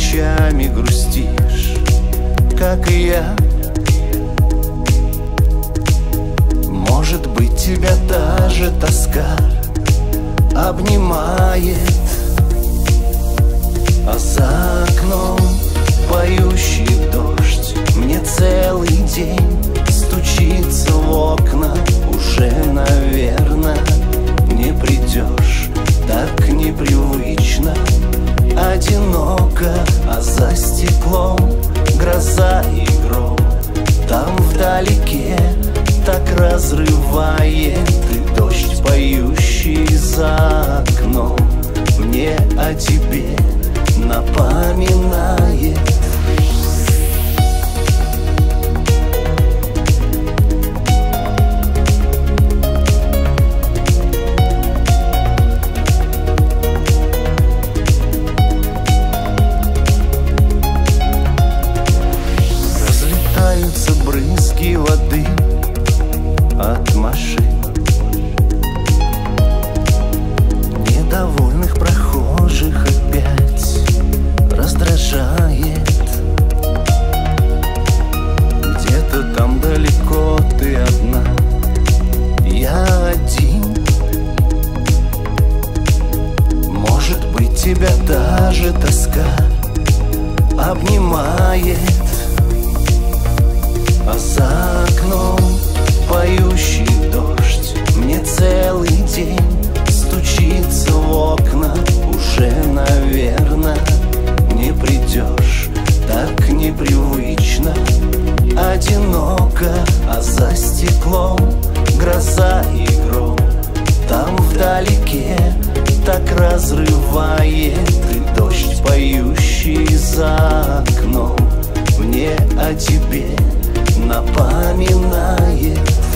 ночами грустишь, как и я. Может быть, тебя та же тоска обнимает, а за окном поющий дождь мне целый день стучится в окна. Уже, наверное, не придешь, так непривычно, одиноко, а за стеклом гроза и гром. Там вдалеке так разрывает, и дождь, поющий за окном, мне о тебе напоминает. Разлетаются брызги воды от машин, недовольных прохожих опять раздражает. Где-то там далеко ты одна, я один. Может быть, тебя даже тоска обнимает, а за окном поющий дождь мне целый день стучится в окна. Уже, наверное, не придешь, так непривычно, одиноко, а за стеклом гроза и гром. Там вдалеке так разрывает, и дождь, поющий за окном, мне о тебе напоминает.